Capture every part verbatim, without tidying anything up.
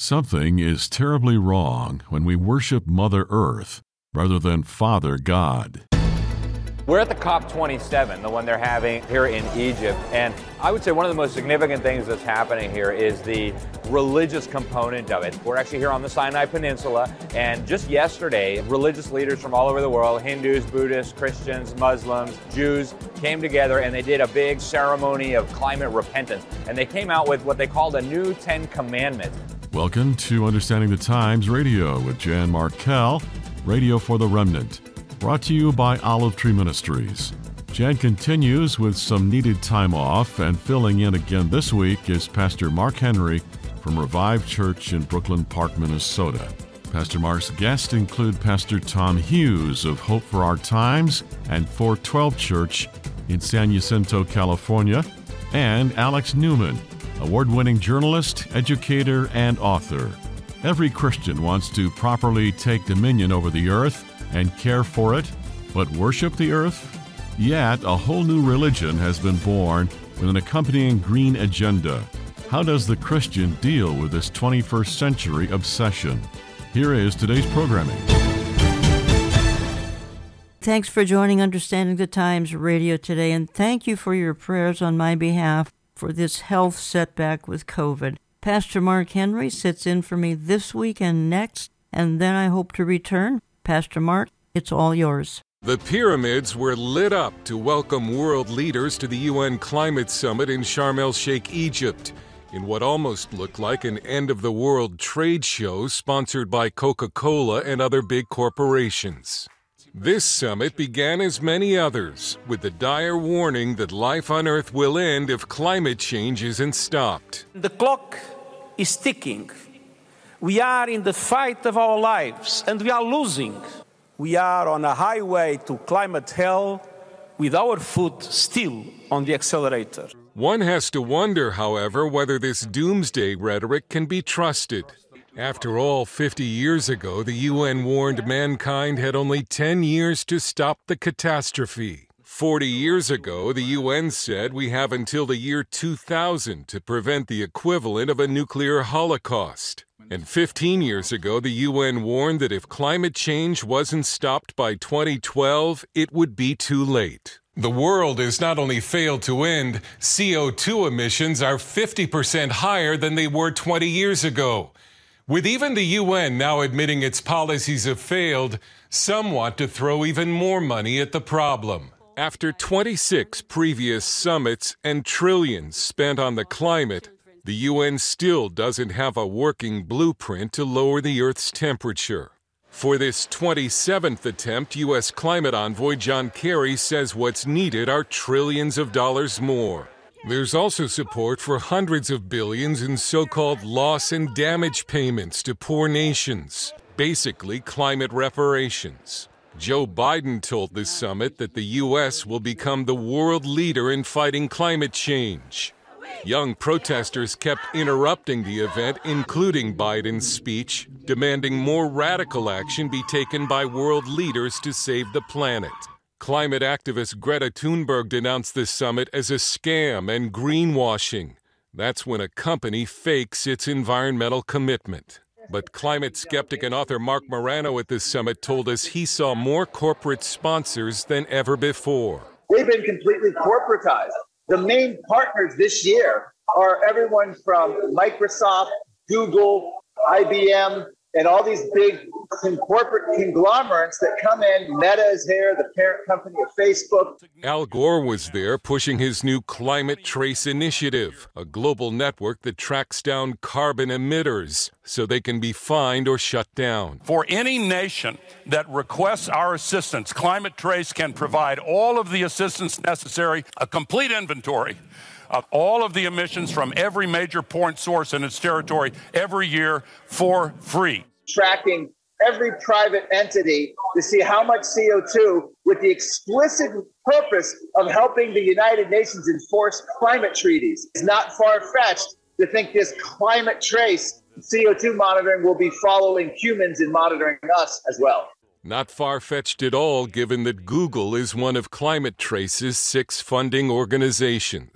Something is terribly wrong when we worship Mother Earth rather than Father God. We're at the COP twenty-seven, the one they're having here in Egypt, and I would say one of the most significant things that's happening here is the religious component of it. We're actually here on the Sinai Peninsula, and just yesterday, religious leaders from all over the world, Hindus, Buddhists, Christians, Muslims, Jews, came together and they did a big ceremony of climate repentance, and they came out with what they called a new Ten Commandments. Welcome to Understanding the Times Radio with Jan Markell, Radio for the Remnant. Brought to you by Olive Tree Ministries. Jan continues with some needed time off, and filling in again this week is Pastor Mark Henry from Revive Church in Brooklyn Park, Minnesota. Pastor Mark's guests include Pastor Tom Hughes of Hope for Our Times and four twelve Church in San Jacinto, California, and Alex Newman, award-winning journalist, educator, and author. Every Christian wants to properly take dominion over the earth and care for it, but worship the earth? Yet, a whole new religion has been born with an accompanying green agenda. How does the Christian deal with this twenty-first century obsession? Here is today's programming. Thanks for joining Understanding the Times Radio today, and thank you for your prayers on my behalf for this health setback with COVID. Pastor Mark Henry sits in for me this week and next, and then I hope to return. Pastor Mark, it's all yours. The pyramids were lit up to welcome world leaders to the U N Climate Summit in Sharm el-Sheikh, Egypt, in what almost looked like an end-of-the-world trade show sponsored by Coca-Cola and other big corporations. This summit began as many others, with the dire warning that life on Earth will end if climate change isn't stopped. The clock is ticking. We are in the fight of our lives, and we are losing. We are on a highway to climate hell with our foot still on the accelerator. One has to wonder, however, whether this doomsday rhetoric can be trusted. After all, fifty years ago, the U N warned mankind had only ten years to stop the catastrophe. Forty years ago, the U N said we have until the year two thousand to prevent the equivalent of a nuclear holocaust. And fifteen years ago, the U N warned that if climate change wasn't stopped by twenty twelve, it would be too late. The world has not only failed to end, C O two emissions are fifty percent higher than they were twenty years ago. With even the U N now admitting its policies have failed, some want to throw even more money at the problem. After twenty-six previous summits and trillions spent on the climate, the U N still doesn't have a working blueprint to lower the Earth's temperature. For this twenty-seventh attempt, U S climate envoy John Kerry says what's needed are trillions of dollars more. There's also support for hundreds of billions in so-called loss and damage payments to poor nations, basically climate reparations. Joe Biden told this summit that the U S will become the world leader in fighting climate change. Young protesters kept interrupting the event, including Biden's speech, demanding more radical action be taken by world leaders to save the planet. Climate activist Greta Thunberg denounced this summit as a scam and greenwashing. That's when a company fakes its environmental commitment. But climate skeptic and author Mark Morano at this summit told us he saw more corporate sponsors than ever before. We've been completely corporatized. The main partners this year are everyone from Microsoft, Google, I B M, and all these big corporate conglomerates that come in. Meta is here, the parent company of Facebook. Al Gore was there pushing his new Climate Trace Initiative, a global network that tracks down carbon emitters so they can be fined or shut down. For any nation that requests our assistance, Climate Trace can provide all of the assistance necessary, a complete inventory of all of the emissions from every major point source in its territory every year for free. Tracking every private entity to see how much C O two with the explicit purpose of helping the United Nations enforce climate treaties. It's not far-fetched to think this climate trace C O two monitoring will be following humans in monitoring us as well. Not far-fetched at all, given that Google is one of Climate Trace's six funding organizations.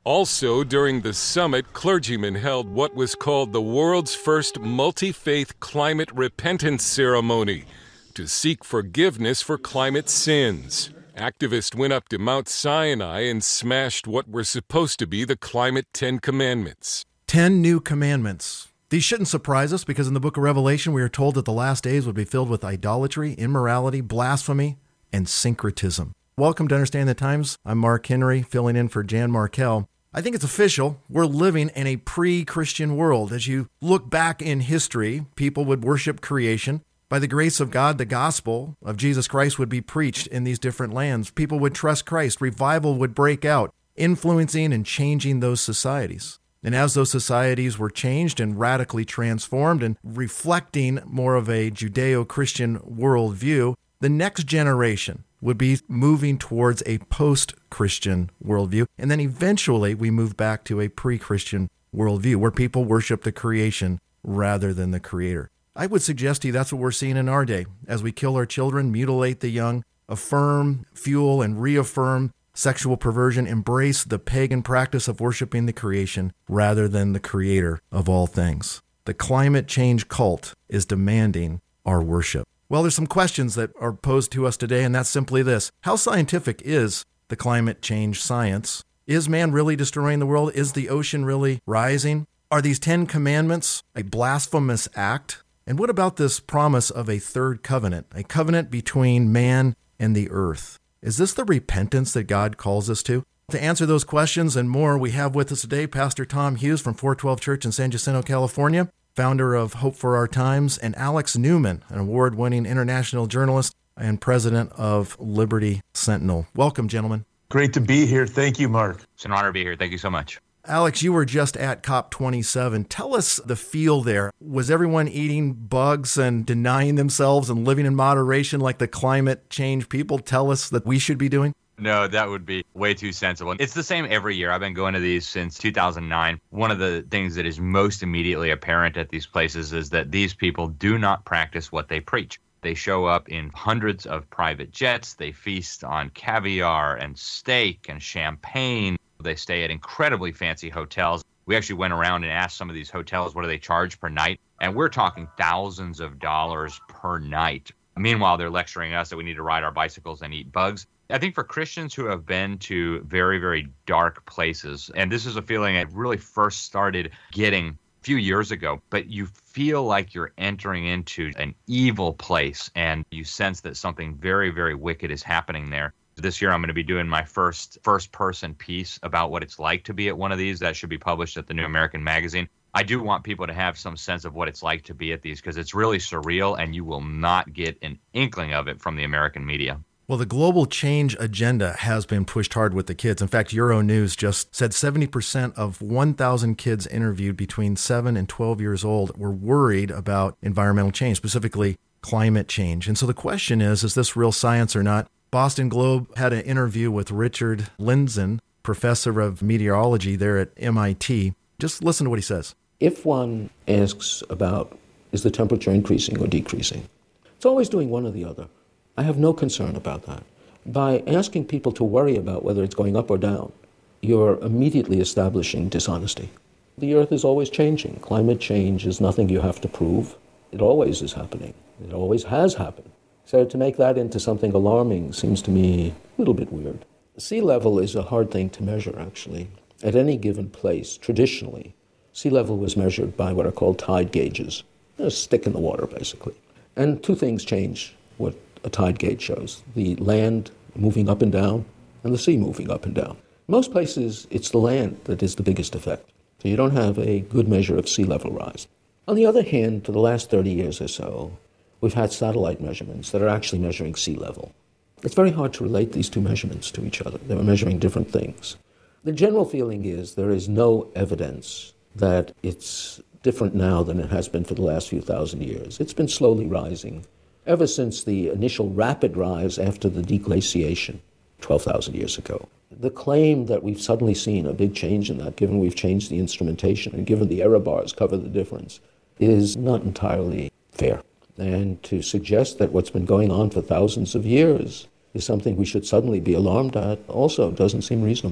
Also, during the summit, clergymen held what was called the world's first multi-faith climate repentance ceremony to seek forgiveness for climate sins. Activists went up to Mount Sinai and smashed what were supposed to be the climate Ten Commandments. Ten new commandments. These shouldn't surprise us because in the book of Revelation, we are told that the last days would be filled with idolatry, immorality, blasphemy, and syncretism. Welcome to Understand the Times. I'm Mark Henry, filling in for Jan Markell. I think it's official. We're living in a pre-Christian world. As you look back in history, people would worship creation. By the grace of God, the gospel of Jesus Christ would be preached in these different lands. People would trust Christ. Revival would break out, influencing and changing those societies. And as those societies were changed and radically transformed and reflecting more of a Judeo-Christian worldview, the next generation would be moving towards a post-Christian worldview. And then eventually we move back to a pre-Christian worldview where people worship the creation rather than the creator. I would suggest to you that's what we're seeing in our day as we kill our children, mutilate the young, affirm, fuel, and reaffirm sexual perversion, embrace the pagan practice of worshiping the creation rather than the creator of all things. The climate change cult is demanding our worship. Well, there's some questions that are posed to us today, and that's simply this. How scientific is the climate change science? Is man really destroying the world? Is the ocean really rising? Are these Ten Commandments a blasphemous act? And what about this promise of a third covenant, a covenant between man and the earth? Is this the repentance that God calls us to? To answer those questions and more, we have with us today Pastor Tom Hughes from four twelve Church in San Jacinto, California, founder of Hope for Our Times, and Alex Newman, an award-winning international journalist and president of Liberty Sentinel. Welcome, gentlemen. Great to be here. Thank you, Mark. It's an honor to be here. Thank you so much. Alex, you were just at COP twenty-seven. Tell us the feel there. Was everyone eating bugs and denying themselves and living in moderation like the climate change people tell us that we should be doing? No, that would be way too sensible. It's the same every year. I've been going to these since two thousand nine. One of the things that is most immediately apparent at these places is that these people do not practice what they preach. They show up in hundreds of private jets. They feast on caviar and steak and champagne. They stay at incredibly fancy hotels. We actually went around and asked some of these hotels, what do they charge per night? And we're talking thousands of dollars per night. Meanwhile, they're lecturing us that we need to ride our bicycles and eat bugs. I think for Christians who have been to very, very dark places, and this is a feeling I really first started getting a few years ago, but you feel like you're entering into an evil place and you sense that something very, very wicked is happening there. This year, I'm going to be doing my first first-person piece about what it's like to be at one of these. That should be published at the New American Magazine. I do want people to have some sense of what it's like to be at these because it's really surreal, and you will not get an inkling of it from the American media. Well, the global change agenda has been pushed hard with the kids. In fact, Euronews just said seventy percent of one thousand kids interviewed between seven and twelve years old were worried about environmental change, specifically climate change. And so the question is, is this real science or not? Boston Globe had an interview with Richard Lindzen, professor of meteorology there at M I T. Just listen to what he says. If one asks about, is the temperature increasing or decreasing? It's always doing one or the other. I have no concern about that. By asking people to worry about whether it's going up or down, you're immediately establishing dishonesty. The earth is always changing. Climate change is nothing you have to prove. It always is happening. It always has happened. So to make that into something alarming seems to me a little bit weird. Sea level is a hard thing to measure, actually. At any given place, traditionally, sea level was measured by what are called tide gauges. A stick in the water, basically. And two things change what a tide gauge shows. The land moving up and down, and the sea moving up and down. Most places, it's the land that is the biggest effect. So you don't have a good measure of sea level rise. On the other hand, for the last thirty years or so, we've had satellite measurements that are actually measuring sea level. It's very hard to relate these two measurements to each other. They're measuring different things. The general feeling is there is no evidence that it's different now than it has been for the last few thousand years. It's been slowly rising ever since the initial rapid rise after the deglaciation twelve thousand years ago. The claim that we've suddenly seen a big change in that, given we've changed the instrumentation and given the error bars cover the difference, is not entirely fair. And to suggest that what's been going on for thousands of years is something we should suddenly be alarmed at also doesn't seem reasonable.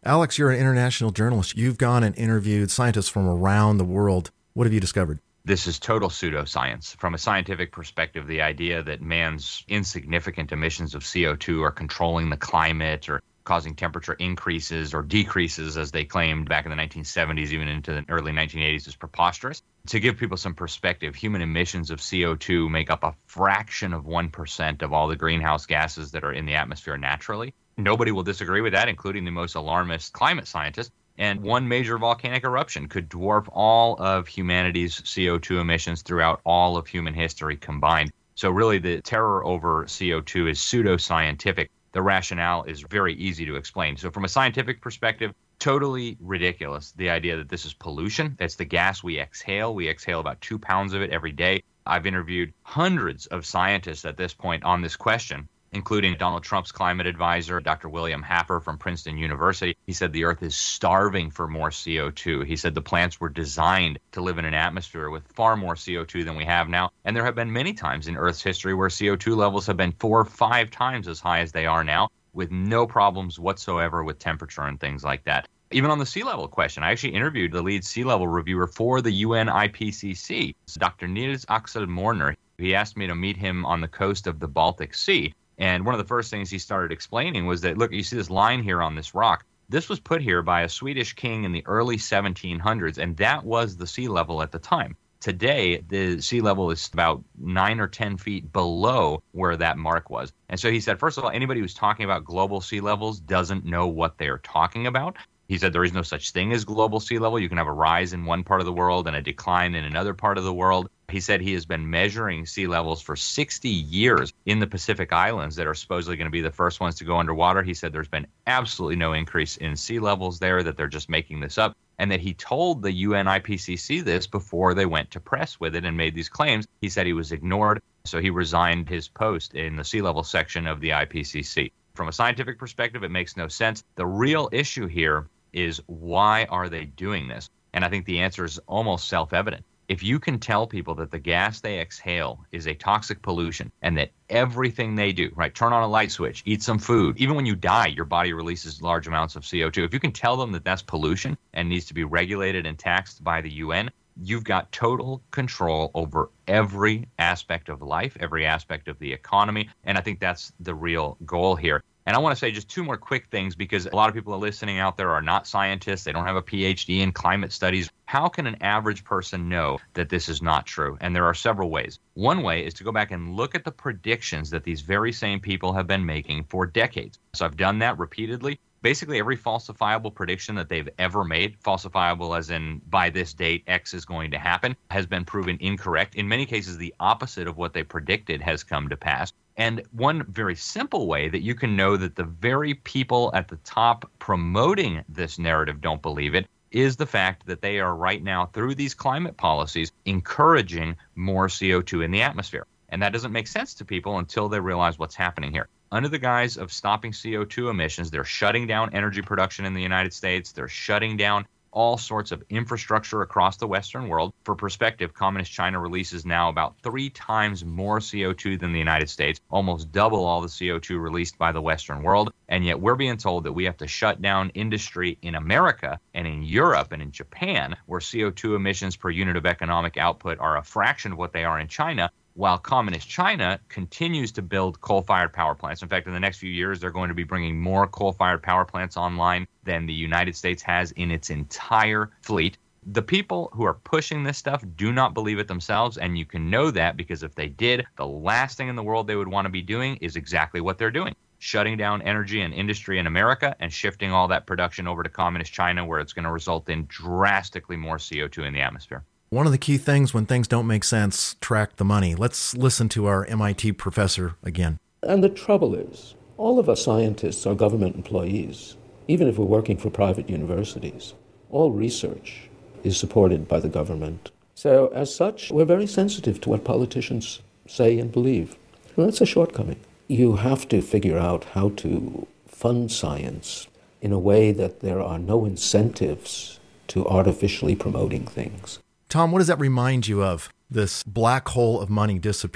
Alex, you're an international journalist. You've gone and interviewed scientists from around the world. What have you discovered? This is total pseudoscience. From a scientific perspective, the idea that man's insignificant emissions of C O two are controlling the climate or causing temperature increases or decreases, as they claimed back in the nineteen seventies, even into the early nineteen eighties, is preposterous. To give people some perspective, human emissions of C O two make up a fraction of one percent of all the greenhouse gases that are in the atmosphere naturally. Nobody will disagree with that, including the most alarmist climate scientists. And one major volcanic eruption could dwarf all of humanity's C O two emissions throughout all of human history combined. So really, the terror over C O two is pseudoscientific. The rationale is very easy to explain. So from a scientific perspective, totally ridiculous, the idea that this is pollution. That's the gas we exhale. We exhale about two pounds of it every day. I've interviewed hundreds of scientists at this point on this question, including Donald Trump's climate advisor, Doctor William Happer from Princeton University. He said the Earth is starving for more C O two. He said the plants were designed to live in an atmosphere with far more C O two than we have now. And there have been many times in Earth's history where C O two levels have been four or five times as high as they are now, with no problems whatsoever with temperature and things like that. Even on the sea level question, I actually interviewed the lead sea level reviewer for the U N I P C C, Doctor Nils Axel Morner. He asked me to meet him on the coast of the Baltic Sea. And one of the first things he started explaining was that, look, you see this line here on this rock. This was put here by a Swedish king in the early seventeen hundreds, and that was the sea level at the time. Today, the sea level is about nine or ten feet below where that mark was. And so he said, first of all, anybody who's talking about global sea levels doesn't know what they're talking about. He said there is no such thing as global sea level. You can have a rise in one part of the world and a decline in another part of the world. He said he has been measuring sea levels for sixty years in the Pacific Islands that are supposedly going to be the first ones to go underwater. He said there's been absolutely no increase in sea levels there, that they're just making this up, and that he told the U N I P C C this before they went to press with it and made these claims. He said he was ignored, so he resigned his post in the sea level section of the I P C C. From a scientific perspective, it makes no sense. The real issue here is, why are they doing this? And I think the answer is almost self-evident. If you can tell people that the gas they exhale is a toxic pollution and that everything they do, right, turn on a light switch, eat some food, even when you die, your body releases large amounts of C O two. If you can tell them that that's pollution and needs to be regulated and taxed by the U N, you've got total control over every aspect of life, every aspect of the economy. And I think that's the real goal here. And I want to say just two more quick things, because a lot of people listening out there are not scientists. They don't have a P H D in climate studies. How can an average person know that this is not true? And there are several ways. One way is to go back and look at the predictions that these very same people have been making for decades. So I've done that repeatedly. Basically, every falsifiable prediction that they've ever made, falsifiable as in by this date X is going to happen, has been proven incorrect. In many cases, the opposite of what they predicted has come to pass. And one very simple way that you can know that the very people at the top promoting this narrative don't believe it is the fact that they are right now, through these climate policies, encouraging more C O two in the atmosphere. And that doesn't make sense to people until they realize what's happening here. Under the guise of stopping C O two emissions, they're shutting down energy production in the United States. They're shutting down all sorts of infrastructure across the Western world. For perspective, Communist China releases now about three times more C O two than the United States, almost double all the C O two released by the Western world. And yet we're being told that we have to shut down industry in America and in Europe and in Japan, where C O two emissions per unit of economic output are a fraction of what they are in China, while Communist China continues to build coal-fired power plants. In fact, in the next few years, they're going to be bringing more coal-fired power plants online than the United States has in its entire fleet. The people who are pushing this stuff do not believe it themselves, and you can know that because if they did, the last thing in the world they would want to be doing is exactly what they're doing: shutting down energy and industry in America and shifting all that production over to Communist China, where it's going to result in drastically more C O two in the atmosphere. One of the key things when things don't make sense, track the money. Let's listen to our M I T professor again. And the trouble is, all of us scientists are government employees, even if we're working for private universities. All research is supported by the government. So as such, we're very sensitive to what politicians say and believe. Well, that's a shortcoming. You have to figure out how to fund science in a way that there are no incentives to artificially promoting things. Tom, what does that remind you of, this black hole of money disappearing?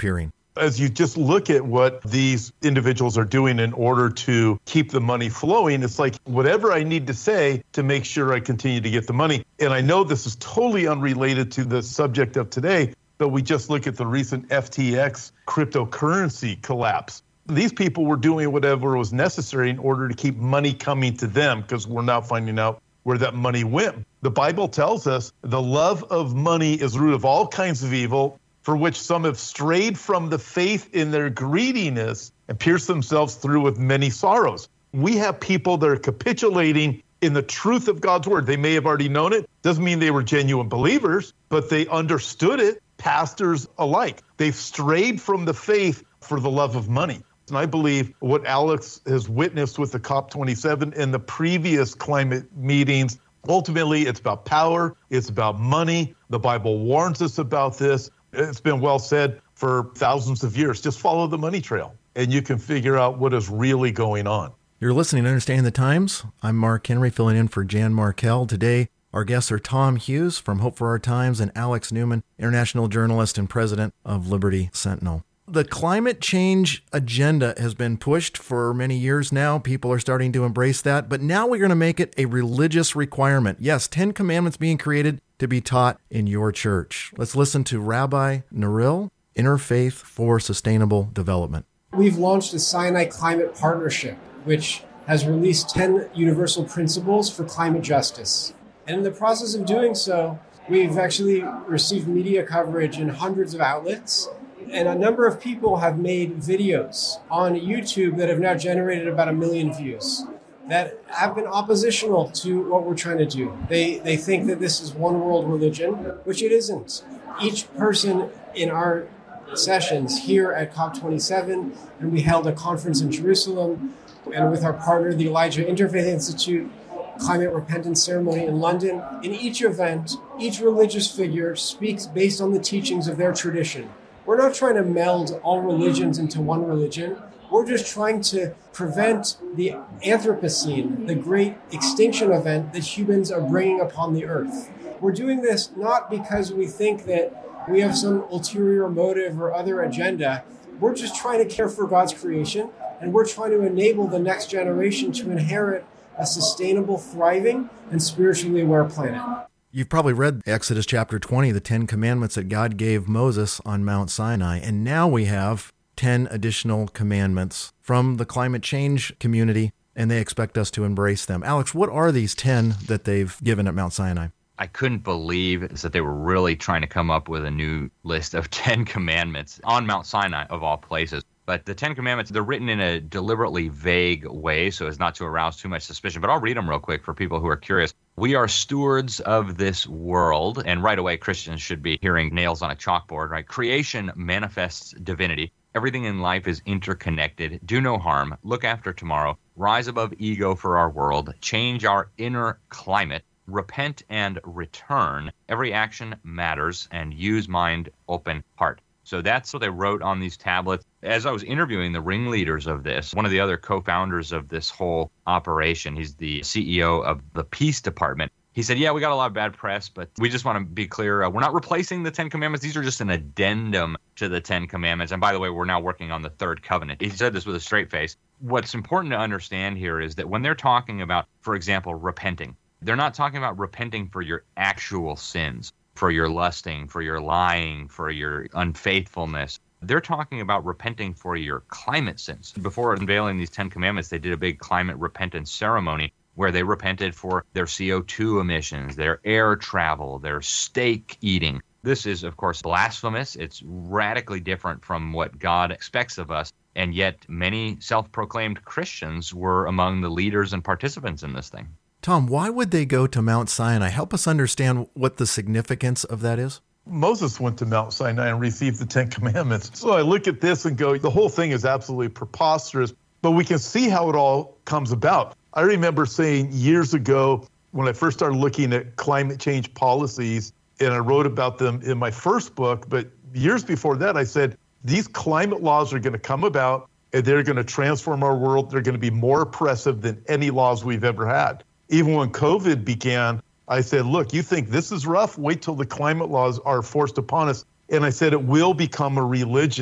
As you just look at what these individuals are doing in order to keep the money flowing, it's like whatever I need to say to make sure I continue to get the money. And I know this is totally unrelated to the subject of today, but we just look at the recent F T X cryptocurrency collapse. These people were doing whatever was necessary in order to keep money coming to them, because we're now finding out where that money went. The Bible tells us the love of money is the root of all kinds of evil, for which some have strayed from the faith in their greediness and pierced themselves through with many sorrows. We have people that are capitulating in the truth of God's word. They may have already known it. Doesn't mean they were genuine believers, but they understood it, pastors alike. They've strayed from the faith for the love of money. And I believe what Alex has witnessed with the COP twenty-seven and the previous climate meetings, ultimately it's about power, it's about money. The Bible warns us about this. It's been well said for thousands of years. Just follow the money trail, and you can figure out what is really going on. You're listening to Understanding the Times. I'm Mark Henry, filling in for Jan Markell. Today, our guests are Tom Hughes from Hope for Our Times and Alex Newman, international journalist and president of Liberty Sentinel. The climate change agenda has been pushed for many years now. People are starting to embrace that, but now we're going to make it a religious requirement. Yes, Ten Commandments being created to be taught in your church. Let's listen to Rabbi Naril, Interfaith for Sustainable Development. We've launched a Sinai Climate Partnership, which has released ten universal principles for climate justice. And in the process of doing so, we've actually received media coverage in hundreds of outlets. And a number of people have made videos on YouTube that have now generated about a million views that have been oppositional to what we're trying to do. They they think that this is one world religion, which it isn't. Each person in our sessions here at COP twenty-seven, and we held a conference in Jerusalem, and with our partner, the Elijah Interfaith Institute, Climate Repentance Ceremony in London. In each event, each religious figure speaks based on the teachings of their tradition. We're not trying to meld all religions into one religion. We're just trying to prevent the Anthropocene, the great extinction event that humans are bringing upon the earth. We're doing this not because we think that we have some ulterior motive or other agenda. We're just trying to care for God's creation, and we're trying to enable the next generation to inherit a sustainable, thriving, and spiritually aware planet. You've probably read Exodus chapter twenty, the Ten Commandments that God gave Moses on Mount Sinai. And now we have ten additional commandments from the climate change community, and they expect us to embrace them. Alex, what are these ten that they've given at Mount Sinai? I couldn't believe that they were really trying to come up with a new list of ten commandments on Mount Sinai, of all places. But the Ten Commandments, they're written in a deliberately vague way so as not to arouse too much suspicion. But I'll read them real quick for people who are curious. We are stewards of this world. And right away, Christians should be hearing nails on a chalkboard, right? Creation manifests divinity. Everything in life is interconnected. Do no harm. Look after tomorrow. Rise above ego for our world. Change our inner climate. Repent and return. Every action matters. And use mind, open heart. So that's what they wrote on these tablets. As I was interviewing the ringleaders of this, one of the other co-founders of this whole operation, he's the C E O of the Peace Department. He said, yeah, we got a lot of bad press, but we just want to be clear. Uh, we're not replacing the Ten Commandments. These are just an addendum to the Ten Commandments. And by the way, we're now working on the third covenant. He said this with a straight face. What's important to understand here is that when they're talking about, for example, repenting, they're not talking about repenting for your actual sins, for your lusting, for your lying, for your unfaithfulness. They're talking about repenting for your climate sins. Before unveiling these Ten Commandments, they did a big climate repentance ceremony where they repented for their C O two emissions, their air travel, their steak eating. This is, of course, blasphemous. It's radically different from what God expects of us. And yet many self-proclaimed Christians were among the leaders and participants in this thing. Tom, why would they go to Mount Sinai? Help us understand what the significance of that is. Moses went to Mount Sinai and received the Ten Commandments. So I look at this and go, the whole thing is absolutely preposterous, but we can see how it all comes about. I remember saying years ago when I first started looking at climate change policies, and I wrote about them in my first book, but years before that, I said, these climate laws are going to come about and they're going to transform our world. They're going to be more oppressive than any laws we've ever had. Even when COVID began, I said, look, you think this is rough? Wait till the climate laws are forced upon us. And I said, it will become a religion.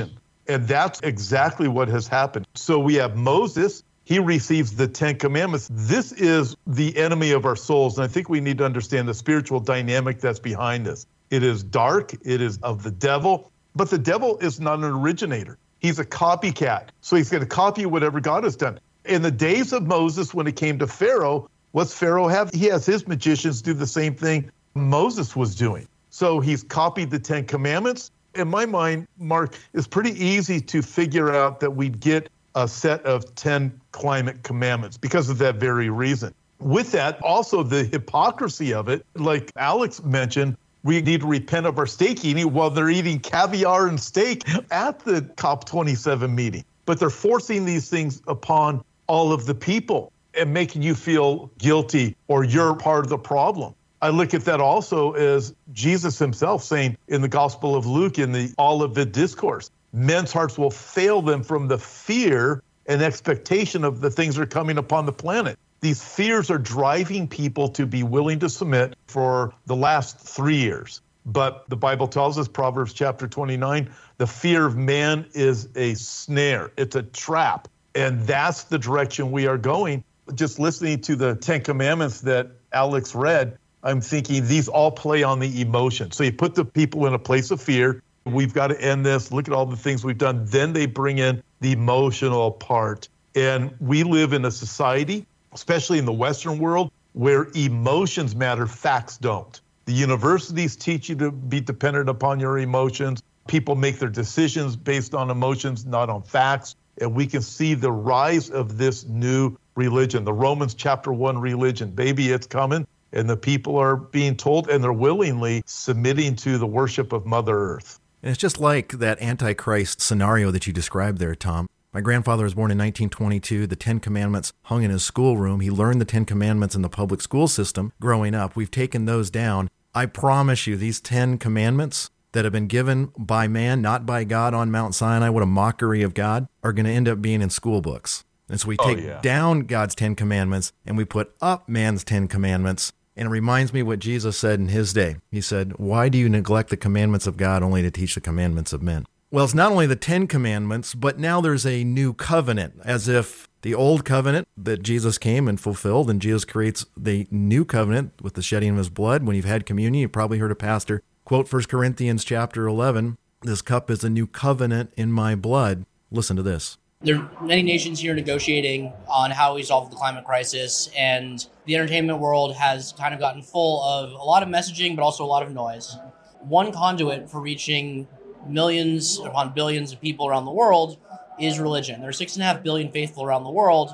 And that's exactly what has happened. So we have Moses. He receives the Ten Commandments. This is the enemy of our souls. And I think we need to understand the spiritual dynamic that's behind this. It is dark. It is of the devil. But the devil is not an originator. He's a copycat. So he's going to copy whatever God has done. In the days of Moses, when it came to Pharaoh, what's Pharaoh have? He has his magicians do the same thing Moses was doing. So he's copied the Ten Commandments. In my mind, Mark, it's pretty easy to figure out that we'd get a set of ten climate commandments because of that very reason. With that, also the hypocrisy of it, like Alex mentioned, we need to repent of our steak eating while they're eating caviar and steak at the COP twenty-seven meeting. But they're forcing these things upon all of the people and making you feel guilty or you're part of the problem. I look at that also as Jesus himself saying in the Gospel of Luke in the Olivet Discourse, men's hearts will fail them from the fear and expectation of the things that are coming upon the planet. These fears are driving people to be willing to submit for the last three years. But the Bible tells us, Proverbs chapter twenty-nine, the fear of man is a snare. It's a trap. And that's the direction we are going. Just listening to the Ten Commandments that Alex read, I'm thinking these all play on the emotion. So you put the people in a place of fear. We've got to end this. Look at all the things we've done. Then they bring in the emotional part. And we live in a society, especially in the Western world, where emotions matter, facts don't. The universities teach you to be dependent upon your emotions. People make their decisions based on emotions, not on facts. And we can see the rise of this new religion, the Romans chapter one religion. Baby, it's coming. And the people are being told, and they're willingly submitting to the worship of Mother Earth. And it's just like that Antichrist scenario that you described there, Tom. My grandfather was born in nineteen twenty-two. The Ten Commandments hung in his schoolroom. He learned the Ten Commandments in the public school system growing up. We've taken those down. I promise you, these Ten Commandments that have been given by man, not by God on Mount Sinai, what a mockery of God, are going to end up being in school books. And so we take oh, yeah. down God's Ten Commandments and we put up man's Ten Commandments. And it reminds me what Jesus said in his day. He said, why do you neglect the commandments of God only to teach the commandments of men? Well, it's not only the Ten Commandments, but now there's a new covenant, as if the old covenant that Jesus came and fulfilled, and Jesus creates the new covenant with the shedding of his blood. When you've had communion, you've probably heard a pastor quote First Corinthians chapter eleven, this cup is a new covenant in my blood. Listen to this. There are many nations here negotiating on how we solve the climate crisis, and the entertainment world has kind of gotten full of a lot of messaging, but also a lot of noise. One conduit for reaching millions upon billions of people around the world is religion. There are six and a half billion faithful around the world,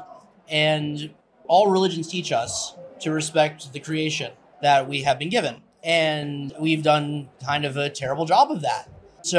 and all religions teach us to respect the creation that we have been given. And we've done kind of a terrible job of that.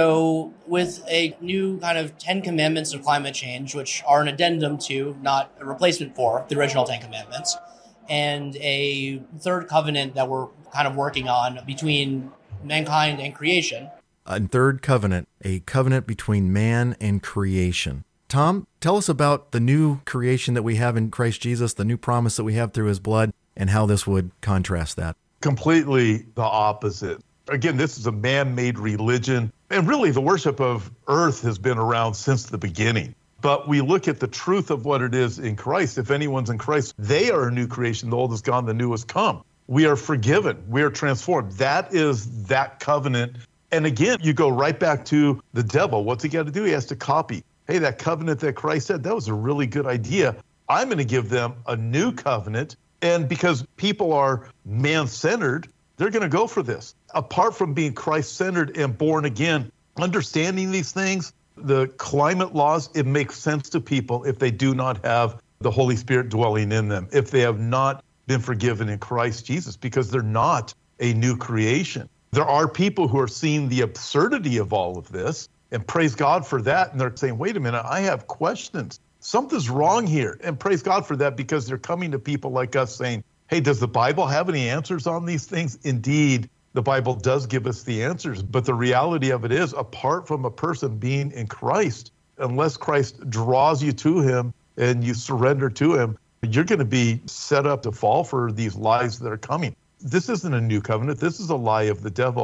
So with a new kind of Ten Commandments of climate change, which are an addendum to, not a replacement for, the original Ten Commandments, and a third covenant that we're kind of working on between mankind and creation. A third covenant, a covenant between man and creation. Tom, tell us about the new creation that we have in Christ Jesus, the new promise that we have through his blood, and how this would contrast that. Completely the opposite. Again, this is a man-made religion. And really, the worship of earth has been around since the beginning. But we look at the truth of what it is in Christ. If anyone's in Christ, they are a new creation. The old is gone, the new has come. We are forgiven. We are transformed. That is that covenant. And again, you go right back to the devil. What's he got to do? He has to copy. Hey, that covenant that Christ said, that was a really good idea. I'm going to give them a new covenant. And because people are man-centered, they're going to go for this. Apart from being Christ-centered and born again, understanding these things, the climate laws, it makes sense to people if they do not have the Holy Spirit dwelling in them, if they have not been forgiven in Christ Jesus, because they're not a new creation. There are people who are seeing the absurdity of all of this, and praise God for that. And they're saying, wait a minute, I have questions. Something's wrong here. And praise God for that, because they're coming to people like us saying, hey, does the Bible have any answers on these things? Indeed, the Bible does give us the answers. But the reality of it is, apart from a person being in Christ, unless Christ draws you to him and you surrender to him, you're going to be set up to fall for these lies that are coming. This isn't a new covenant. This is a lie of the devil.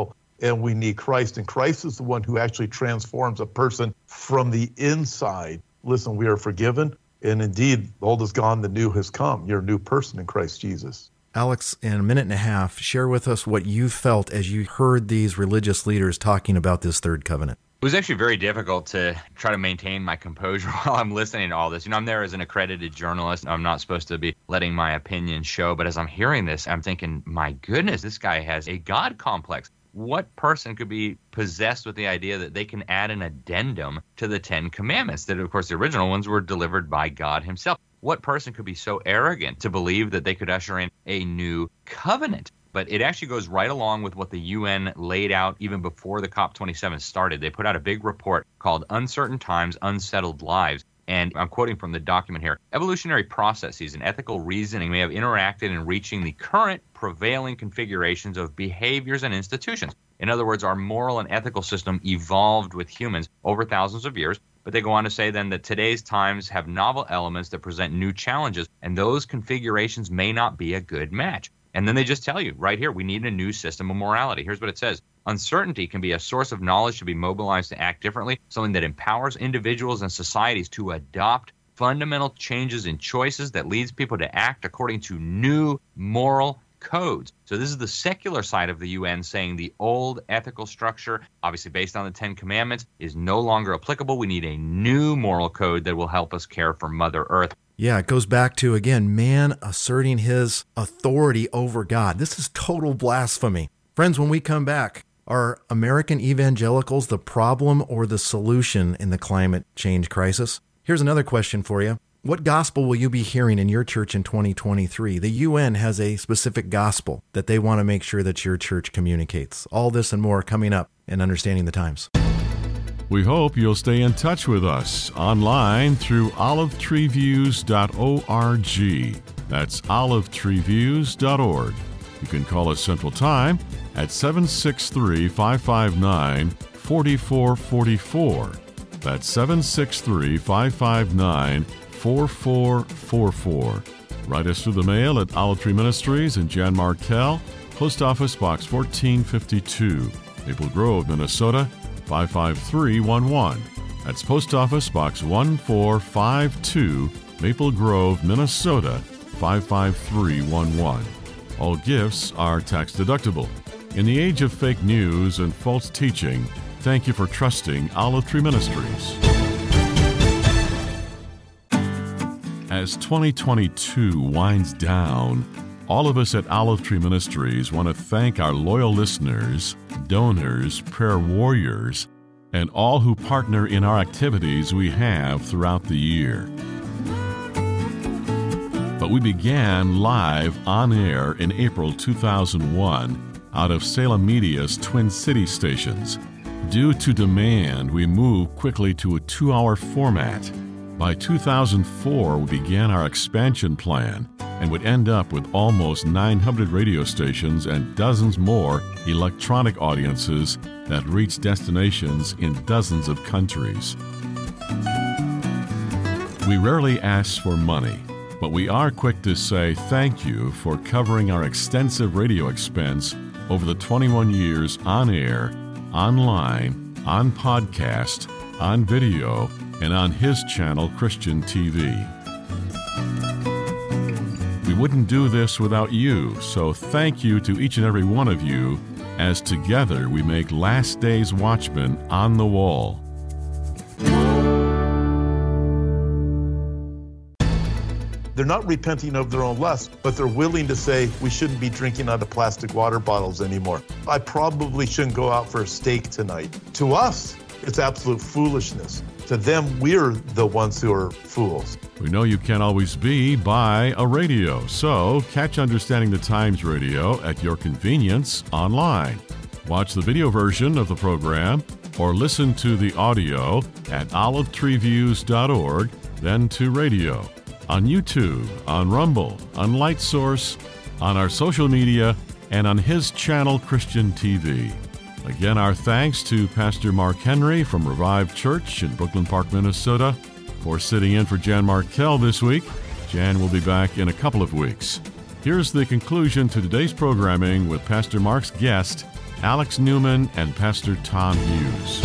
and we need Christ. And Christ is the one who actually transforms a person from the inside. Listen, we are forgiven. And indeed, the old is gone, the new has come. You're a new person in Christ Jesus. Alex, in a minute and a half, share with us what you felt as you heard these religious leaders talking about this third covenant. It was actually very difficult to try to maintain my composure while I'm listening to all this. You know, I'm there as an accredited journalist. I'm not supposed to be letting my opinion show. But as I'm hearing this, I'm thinking, my goodness, this guy has a God complex. What person could be possessed with the idea that they can add an addendum to the Ten Commandments that, of course, the original ones were delivered by God himself? What person could be so arrogant to believe that they could usher in a new covenant? But it actually goes right along with what the U N laid out even before the COP twenty-seven started. They put out a big report called Uncertain Times, Unsettled Lives. And I'm quoting from the document here. Evolutionary processes and ethical reasoning may have interacted in reaching the current prevailing configurations of behaviors and institutions. In other words, our moral and ethical system evolved with humans over thousands of years. But they go on to say then that today's times have novel elements that present new challenges, and those configurations may not be a good match. And then they just tell you right here, we need a new system of morality. Here's what it says. Uncertainty can be a source of knowledge to be mobilized to act differently, something that empowers individuals and societies to adopt fundamental changes in choices that leads people to act according to new moral codes. So this is the secular side of the U N saying the old ethical structure, obviously based on the Ten Commandments, is no longer applicable. We need a new moral code that will help us care for Mother Earth. Yeah, it goes back to, again, man asserting his authority over God. This is total blasphemy. Friends, when we come back, are American evangelicals the problem or the solution in the climate change crisis? Here's another question for you. What gospel will you be hearing in your church in twenty twenty-three? The U N has a specific gospel that they want to make sure that your church communicates. All this and more coming up in Understanding the Times. We hope you'll stay in touch with us online through olive tree views dot org. That's olive tree views dot org. You can call us Central Time at seven six three, five five nine, four four four four. That's seven six three, five five nine, four four four four. Write us through the mail at Olive Tree Ministries in Jan Markell, Post Office Box fourteen fifty-two, Maple Grove, Minnesota, five five three one one. That's Post Office Box one four five two, Maple Grove, Minnesota, five five three one one. All gifts are tax deductible. In the age of fake news and false teaching, thank you for trusting Olive Tree Ministries. As twenty twenty-two winds down, all of us at Olive Tree Ministries want to thank our loyal listeners, donors, prayer warriors, and all who partner in our activities we have throughout the year. But we began live on air in April two thousand one out of Salem Media's Twin City stations. Due to demand, we moved quickly to a two-hour format. By two thousand four, we began our expansion plan and would end up with almost nine hundred radio stations and dozens more electronic audiences that reach destinations in dozens of countries. We rarely ask for money, but we are quick to say thank you for covering our extensive radio expense over the twenty-one years on air, online, on podcast, on video, and on his channel, Christian T V. We wouldn't do this without you, so thank you to each and every one of you, as together we make Last Day's Watchmen on the wall. They're not repenting of their own lust, but they're willing to say we shouldn't be drinking out of plastic water bottles anymore. I probably shouldn't go out for a steak tonight. To us, it's absolute foolishness. To them, we're the ones who are fools. We know you can't always be by a radio, so catch Understanding the Times radio at your convenience online. Watch the video version of the program or listen to the audio at olive tree views dot org, then to radio. On YouTube, on Rumble, on LightSource, on our social media, and on his channel, Christian T V. Again, our thanks to Pastor Mark Henry from Revive Church in Brooklyn Park, Minnesota, for sitting in for Jan Markell this week. Jan will be back in a couple of weeks. Here's the conclusion to today's programming with Pastor Mark's guest, Alex Newman and Pastor Tom Hughes.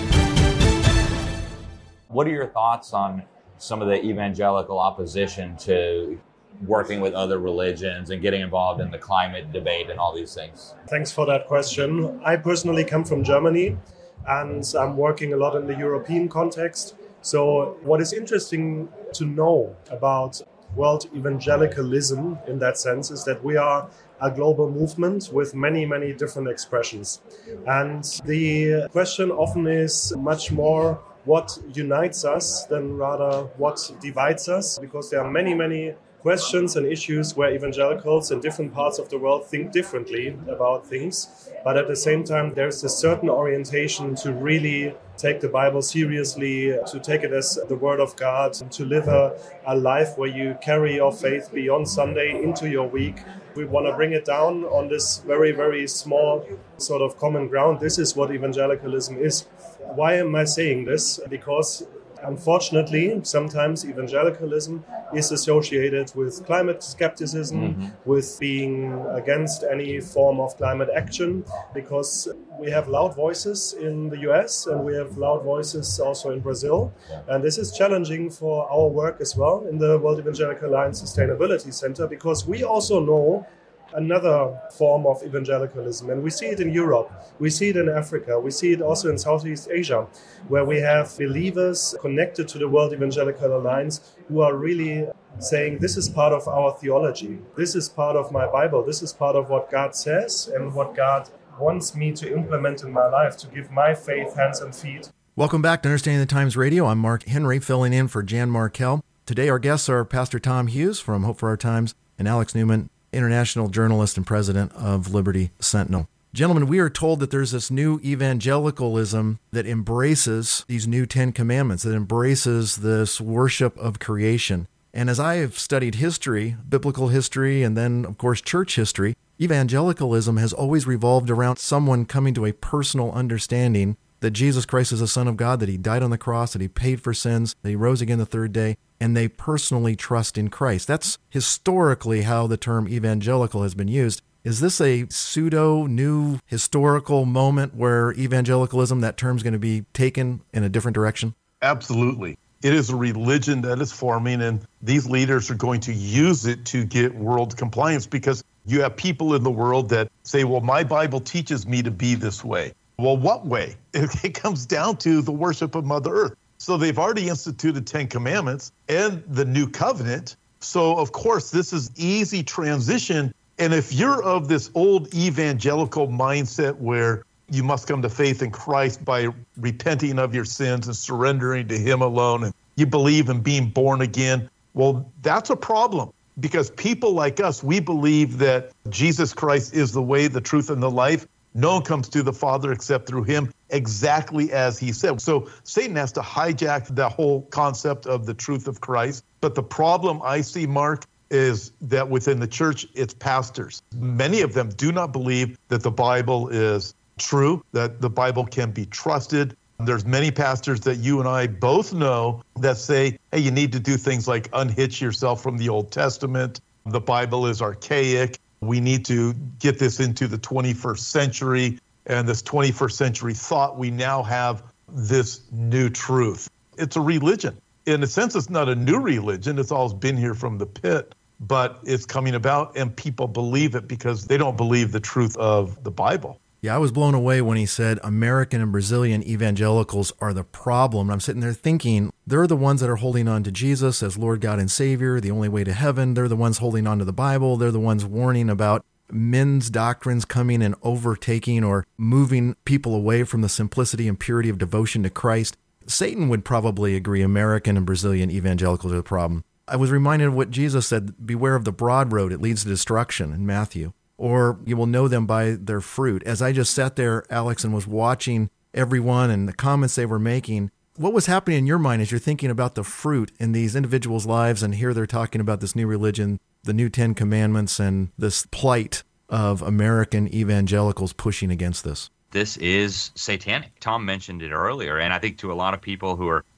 What are your thoughts on some of the evangelical opposition to working with other religions and getting involved in the climate debate and all these things? Thanks for that question. I personally come from Germany, and I'm working a lot in the European context. So what is interesting to know about world evangelicalism in that sense is that we are a global movement with many, many different expressions. And the question often is much more what unites us than rather what divides us, because there are many, many questions and issues where evangelicals in different parts of the world think differently about things. But at the same time, there's a certain orientation to really take the Bible seriously, to take it as the Word of God, to live a, a life where you carry your faith beyond Sunday into your week. We want to bring it down on this very, very small sort of common ground. This is what evangelicalism is. Why am I saying this? Because unfortunately, sometimes evangelicalism is associated with climate skepticism, mm-hmm. with being against any form of climate action, because we have loud voices in the U S and we have loud voices also in Brazil. And this is challenging for our work as well in the World Evangelical Alliance Sustainability Center, because we also know another form of evangelicalism. And we see it in Europe, we see it in Africa, we see it also in Southeast Asia, where we have believers connected to the World Evangelical Alliance who are really saying, this is part of our theology, this is part of my Bible, this is part of what God says and what God wants me to implement in my life, to give my faith hands and feet. Welcome back to Understanding the Times Radio. I'm Mark Henry, filling in for Jan Markell. Today our guests are Pastor Tom Hughes from Hope for Our Times and Alex Newman, international journalist and president of Liberty Sentinel. Gentlemen, we are told that there's this new evangelicalism that embraces these new Ten Commandments, that embraces this worship of creation. And as I have studied history, biblical history, and then, of course, church history, evangelicalism has always revolved around someone coming to a personal understanding that Jesus Christ is the Son of God, that he died on the cross, that he paid for sins, that he rose again the third day, and they personally trust in Christ. That's historically how the term evangelical has been used. Is this a pseudo-new historical moment where evangelicalism, that term's going to be taken in a different direction? Absolutely. It is a religion that is forming, and these leaders are going to use it to get world compliance, because you have people in the world that say, well, my Bible teaches me to be this way. Well, what way? It comes down to the worship of Mother Earth. So they've already instituted Ten Commandments and the New Covenant. So, of course, this is easy transition. And if you're of this old evangelical mindset where you must come to faith in Christ by repenting of your sins and surrendering to him alone, and you believe in being born again, well, that's a problem. Because people like us, we believe that Jesus Christ is the way, the truth, and the life. No one comes to the Father except through him, exactly as he said. So Satan has to hijack the whole concept of the truth of Christ. But the problem I see, Mark, is that within the church, it's pastors. Many of them do not believe that the Bible is true, that the Bible can be trusted. There's many pastors that you and I both know that say, hey, you need to do things like unhitch yourself from the Old Testament. The Bible is archaic. We need to get this into the twenty-first century, and this twenty-first century thought, we now have this new truth. It's a religion. In a sense, it's not a new religion. It's always been here from the pit, but it's coming about, and people believe it because they don't believe the truth of the Bible. Yeah, I was blown away when he said American and Brazilian evangelicals are the problem. I'm sitting there thinking, they're the ones that are holding on to Jesus as Lord God and Savior, the only way to heaven. They're the ones holding on to the Bible. They're the ones warning about men's doctrines coming and overtaking or moving people away from the simplicity and purity of devotion to Christ. Satan would probably agree American and Brazilian evangelicals are the problem. I was reminded of what Jesus said, beware of the broad road, it leads to destruction in Matthew. Or you will know them by their fruit. As I just sat there, Alex, and was watching everyone and the comments they were making, what was happening in your mind as you're thinking about the fruit in these individuals' lives, and here they're talking about this new religion, the new Ten Commandments, and this plight of American evangelicals pushing against this? This is satanic. Tom mentioned it earlier, and I think to a lot of people who are